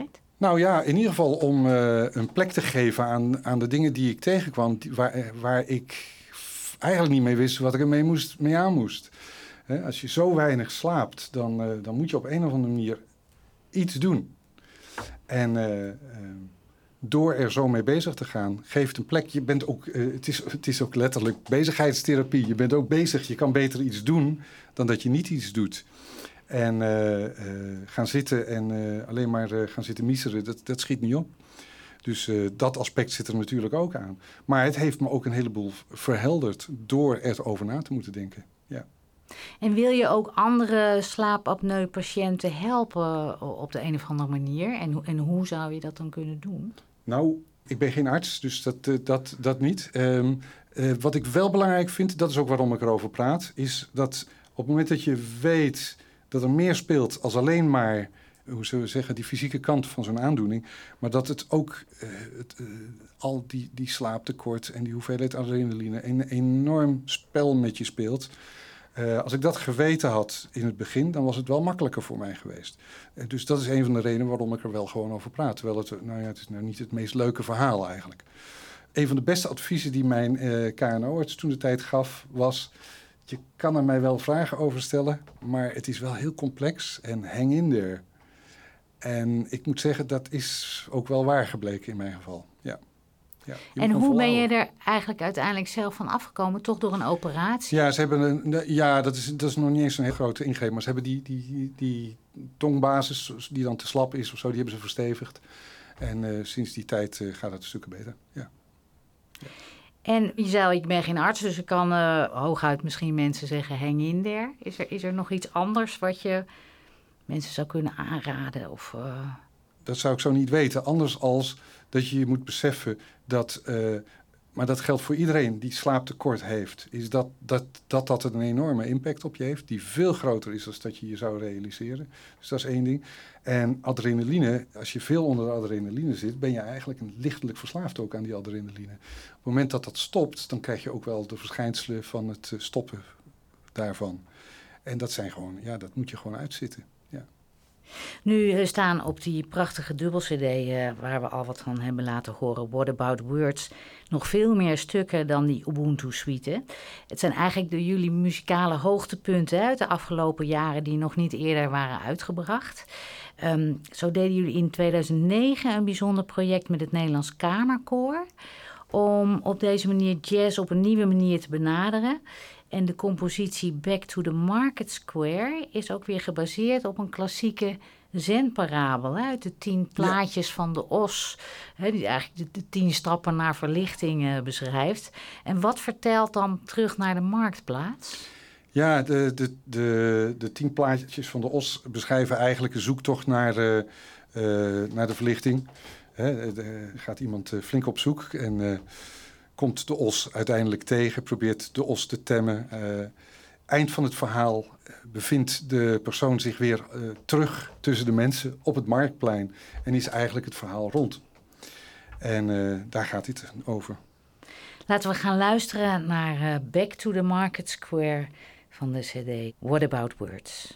Nou ja, in ieder geval om uh, een plek te geven aan, aan de dingen die ik tegenkwam, die, waar, waar ik eigenlijk niet mee wist wat ik ermee moest, mee aan moest. He, als je zo weinig slaapt, dan, uh, dan moet je op een of andere manier iets doen. En uh, uh, door er zo mee bezig te gaan, geeft een plek. Je bent ook, uh, het, is, het is ook letterlijk bezigheidstherapie. Je bent ook bezig, je kan beter iets doen dan dat je niet iets doet. En uh, uh, gaan zitten en uh, alleen maar uh, gaan zitten miezeren, dat, dat schiet niet op. Dus uh, dat aspect zit er natuurlijk ook aan. Maar het heeft me ook een heleboel verhelderd door erover na te moeten denken. Ja. En wil je ook andere slaapapneu-patiënten helpen op de een of andere manier? En, en hoe zou je dat dan kunnen doen? Nou, ik ben geen arts, dus dat, uh, dat, dat niet. Um, uh, wat ik wel belangrijk vind, dat is ook waarom ik erover praat, is dat op het moment dat je weet dat er meer speelt als alleen maar, hoe zullen we zeggen, die fysieke kant van zo'n aandoening, maar dat het ook uh, het, uh, al die, die slaaptekort en die hoeveelheid adrenaline een enorm spel met je speelt. Uh, als ik dat geweten had in het begin, dan was het wel makkelijker voor mij geweest. Uh, dus dat is een van de redenen waarom ik er wel gewoon over praat. Terwijl het, nou ja, het is nou niet het meest leuke verhaal eigenlijk. Een van de beste adviezen die mijn uh, K N O-arts toen de tijd gaf was, je kan er mij wel vragen over stellen, maar het is wel heel complex en hang in there. En ik moet zeggen, dat is ook wel waar gebleken in mijn geval. Ja. Ja, en hoe ben je er eigenlijk uiteindelijk zelf van afgekomen? Toch door een operatie? Ja, ze hebben een, ja dat, is, dat is nog niet eens een heel grote ingreep. Maar ze hebben die, die, die tongbasis, die dan te slap is of zo, die hebben ze verstevigd. En uh, sinds die tijd uh, gaat het stukken beter. Ja. Ja. En je zei, ik ben geen arts, dus ik kan uh, hooguit misschien mensen zeggen, hang in there. Is er, is er nog iets anders wat je mensen zou kunnen aanraden? Of, uh... Dat zou ik zo niet weten. Anders als dat je je moet beseffen dat, uh, maar dat geldt voor iedereen die slaaptekort heeft, is dat dat, dat dat een enorme impact op je heeft, die veel groter is dan dat je je zou realiseren. Dus dat is één ding. En adrenaline, als je veel onder de adrenaline zit, ben je eigenlijk een lichtelijk verslaafd ook aan die adrenaline. Op het moment dat dat stopt, dan krijg je ook wel de verschijnselen van het uh, stoppen daarvan. En dat zijn gewoon, ja, dat moet je gewoon uitzitten. Ja. Nu staan op die prachtige dubbel-C D, uh, waar we al wat van hebben laten horen, What About Words, nog veel meer stukken dan die Ubuntu-suite. Het zijn eigenlijk de jullie muzikale hoogtepunten uit de afgelopen jaren die nog niet eerder waren uitgebracht. Um, zo deden jullie in tweeduizend negen een bijzonder project met het Nederlands Kamerkoor, om op deze manier jazz op een nieuwe manier te benaderen. En de compositie Back to the Market Square is ook weer gebaseerd op een klassieke zenparabel uit de tien plaatjes ja. van de Os, hè, die eigenlijk de, de tien stappen naar verlichting uh, beschrijft. En wat vertelt dan terug naar de marktplaats? Ja, de, de, de, de tien plaatjes van de Os beschrijven eigenlijk een zoektocht naar, uh, uh, naar de verlichting. Hè, de, gaat iemand uh, flink op zoek en uh, komt de os uiteindelijk tegen, probeert de os te temmen. Uh, eind van het verhaal bevindt de persoon zich weer uh, terug tussen de mensen op het marktplein en is eigenlijk het verhaal rond. En uh, daar gaat dit over. Laten we gaan luisteren naar uh, Back to the Market Square van de C D What About Words.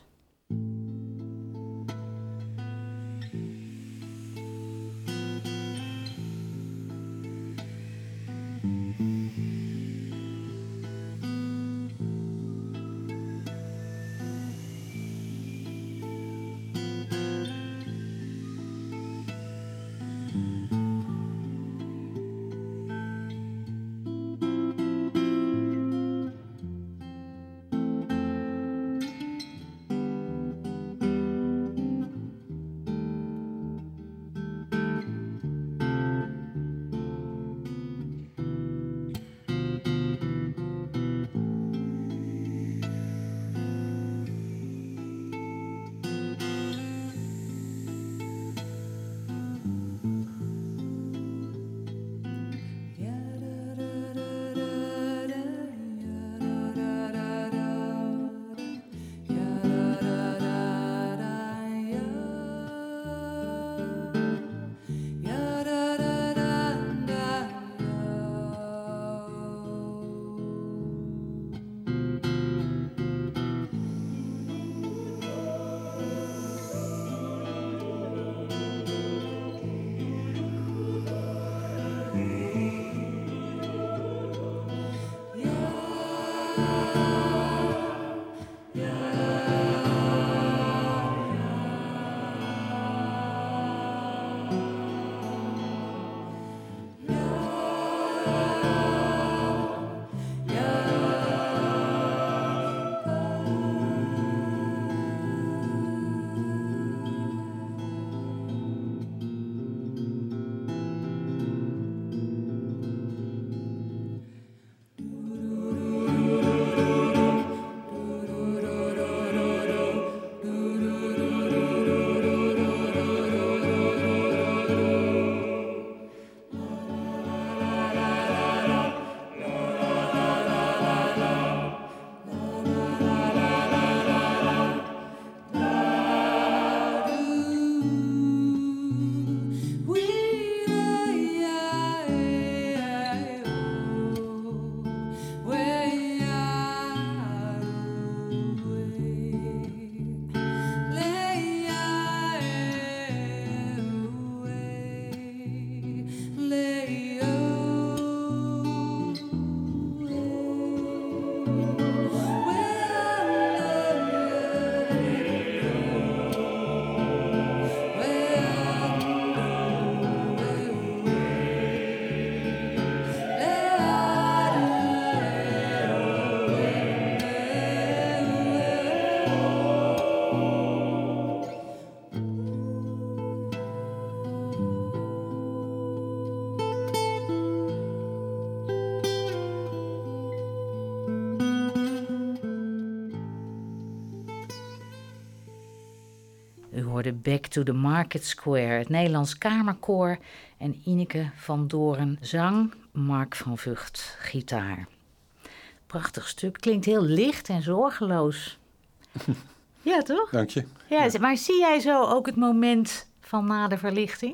hoorde Back to the Market Square, het Nederlands Kamerkoor en Ineke van Doorn zang, Mark van Vught gitaar. Prachtig stuk, klinkt heel licht en zorgeloos. Ja, toch? Dank je. Ja, Ja. maar zie jij zo ook het moment van na de verlichting?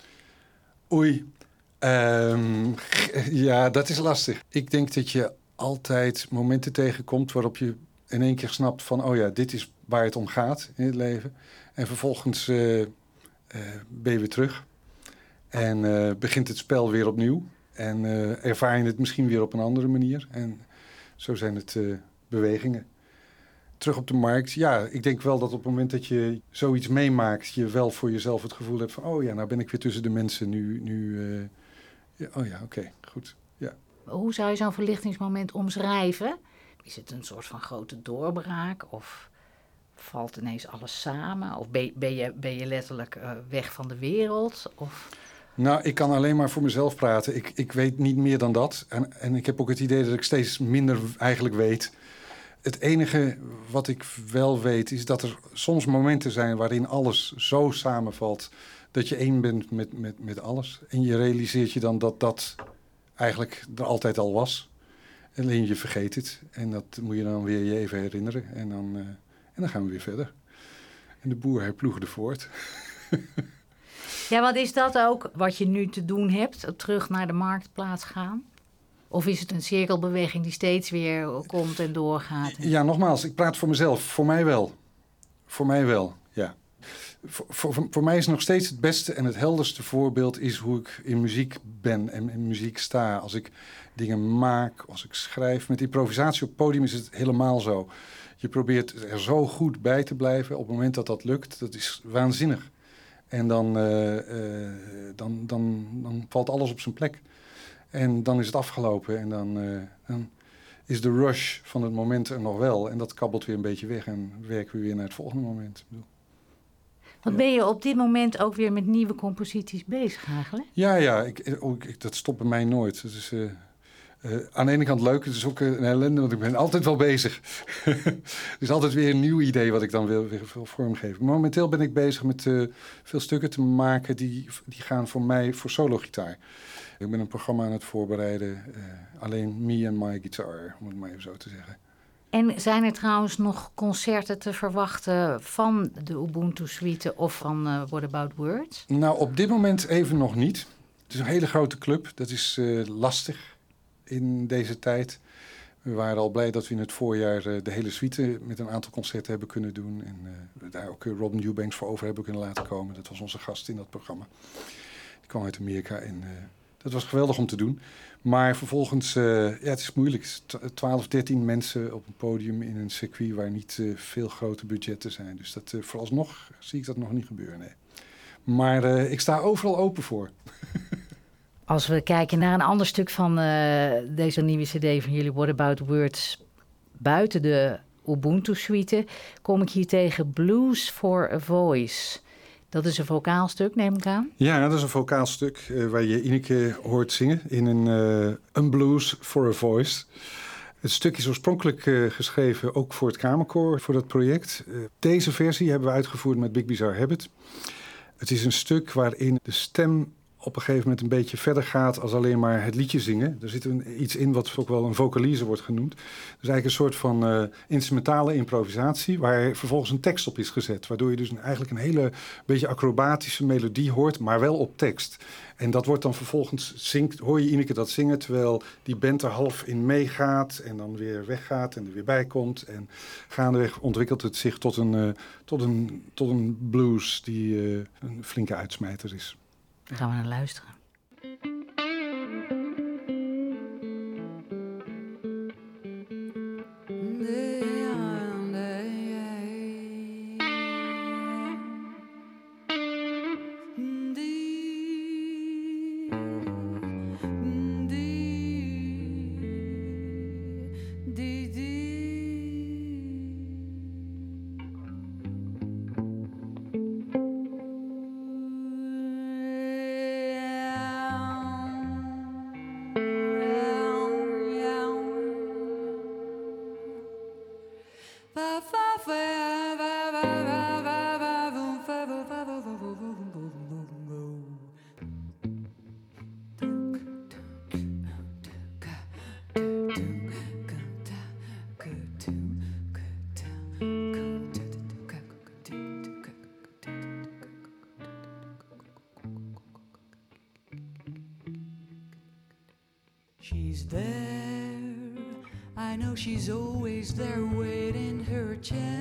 Oei. Ehm, ja, dat is lastig. Ik denk dat je altijd momenten tegenkomt waarop je in één keer snapt van, oh ja, dit is waar het om gaat in het leven. En vervolgens uh, uh, ben je weer terug. En uh, begint het spel weer opnieuw. En uh, ervaar je het misschien weer op een andere manier. En zo zijn het uh, bewegingen. Terug op de markt. Ja, ik denk wel dat op het moment dat je zoiets meemaakt, je wel voor jezelf het gevoel hebt van, oh ja, nou ben ik weer tussen de mensen. Nu, nu uh, ja, oh ja, oké, okay, goed. Ja. Hoe zou je zo'n verlichtingsmoment omschrijven? Is het een soort van grote doorbraak? Of valt ineens alles samen? Of ben, ben, je, ben je letterlijk uh, weg van de wereld? Of... Nou, ik kan alleen maar voor mezelf praten. Ik, ik weet niet meer dan dat. En, en ik heb ook het idee dat ik steeds minder eigenlijk weet. Het enige wat ik wel weet is dat er soms momenten zijn waarin alles zo samenvalt dat je één bent met, met, met alles. En je realiseert je dan dat dat eigenlijk er altijd al was. Alleen je vergeet het. En dat moet je dan weer je even herinneren. En dan, uh, en dan gaan we weer verder. En de boer hij ploegde voort. Ja, want is dat ook wat je nu te doen hebt? Terug naar de marktplaats gaan? Of is het een cirkelbeweging die steeds weer komt en doorgaat? Ja, nogmaals, ik praat voor mezelf. Voor mij wel. Voor mij wel, ja. Voor, voor, voor mij is nog steeds het beste en het helderste voorbeeld is hoe ik in muziek ben en in muziek sta. Als ik dingen maak, als ik schrijf. Met improvisatie op het podium is het helemaal zo. Je probeert er zo goed bij te blijven. Op het moment dat dat lukt, dat is waanzinnig. En dan, uh, uh, dan, dan, dan valt alles op zijn plek. En dan is het afgelopen en dan, uh, dan is de rush van het moment er nog wel. En dat kabbelt weer een beetje weg en werken we weer naar het volgende moment. Ik bedoel. Want ben je op dit moment ook weer met nieuwe composities bezig eigenlijk? Ja, ja, ik, ook, ik, dat stopt bij mij nooit. Het is uh, uh, aan de ene kant leuk, het is ook een ellende, want ik ben altijd wel bezig. Er is altijd weer een nieuw idee wat ik dan wil, weer wil vormgeven. Momenteel ben ik bezig met uh, veel stukken te maken die, die gaan voor mij voor solo-gitaar. Ik ben een programma aan het voorbereiden, uh, alleen me en my guitar, om het maar even zo te zeggen. En zijn er trouwens nog concerten te verwachten van de Ubuntu-suite of van uh, What About Words? Nou, op dit moment even nog niet. Het is een hele grote club, dat is uh, lastig in deze tijd. We waren al blij dat we in het voorjaar uh, de hele suite met een aantal concerten hebben kunnen doen. En uh, daar ook uh, Robin Eubanks voor over hebben kunnen laten komen. Dat was onze gast in dat programma. Die kwam uit Amerika en uh, dat was geweldig om te doen. Maar vervolgens, uh, ja, het is moeilijk. twaalf, dertien mensen op een podium in een circuit waar niet uh, veel grote budgetten zijn. Dus dat, uh, vooralsnog zie ik dat nog niet gebeuren, nee. Maar uh, ik sta overal open voor. Als we kijken naar een ander stuk van uh, deze nieuwe cd van jullie, What About Words, buiten de Ubuntu-suite, kom ik hier tegen Blues for a Voice. Dat is een vocaalstuk, neem ik aan? Ja, dat is een vocaalstuk uh, waar je Ineke hoort zingen in een, uh, een Blues for a Voice. Het stuk is oorspronkelijk uh, geschreven ook voor het Kamerkoor, voor dat project. Uh, deze versie hebben we uitgevoerd met Big Bizarre Habit. Het is een stuk waarin de stem op een gegeven moment een beetje verder gaat als alleen maar het liedje zingen. Er zit een, iets in wat ook wel een vocalize wordt genoemd. Dus eigenlijk een soort van uh, instrumentale improvisatie waar vervolgens een tekst op is gezet. Waardoor je dus een, eigenlijk een hele beetje acrobatische melodie hoort, maar wel op tekst. En dat wordt dan vervolgens, zingt, hoor je Ineke dat zingen, terwijl die band er half in meegaat en dan weer weggaat en er weer bij komt. En gaandeweg ontwikkelt het zich tot een, uh, tot een, tot een blues die uh, een flinke uitsmijter is. Daar gaan we naar luisteren. Yeah. She's there, I know she's always there waiting her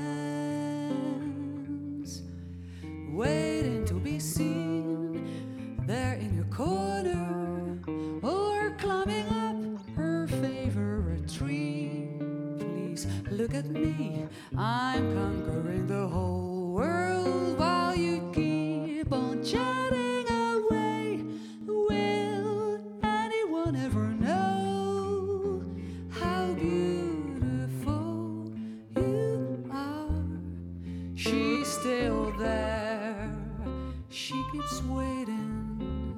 chance, waiting to be seen there in her corner or climbing up her favorite tree. Please look at me, I'm conquering the whole world while you keep on chatting away. Will anyone ever know how beautiful you are? She's still there, she keeps waiting.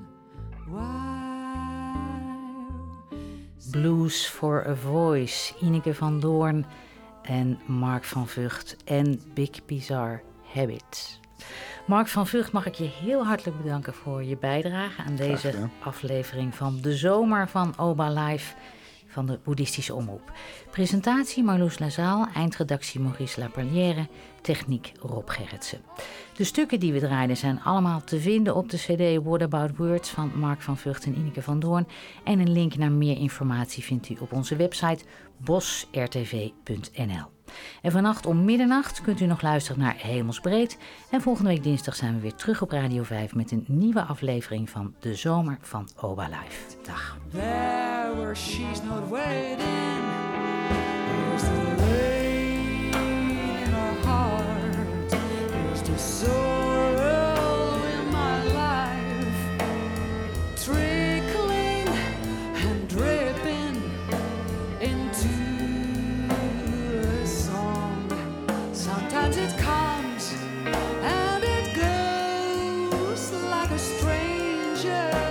Why? Blues for a Voice, Ineke van Doorn en Mark van Vught en Big Bizarre Habit. Mark van Vught, mag ik je heel hartelijk bedanken voor je bijdrage aan deze aflevering van De Zomer van Oba Live van de Boeddhistische Omroep. Presentatie Marloes Lazaal, eindredactie Maurice Laperlière, techniek Rob Gerritsen. De stukken die we draaiden zijn allemaal te vinden op de cd What About Words van Mark van Vught en Ineke van Doorn. En een link naar meer informatie vindt u op onze website bos r t v punt n l. En vannacht om middernacht kunt u nog luisteren naar Hemelsbreed. En volgende week dinsdag zijn we weer terug op Radio vijf met een nieuwe aflevering van De Zomer van Oba Live. Dag. There where she's not waiting, there's the rain in her heart, there's the sorrow in my life, trickling and dripping into a song. Sometimes it comes and it goes like a stranger.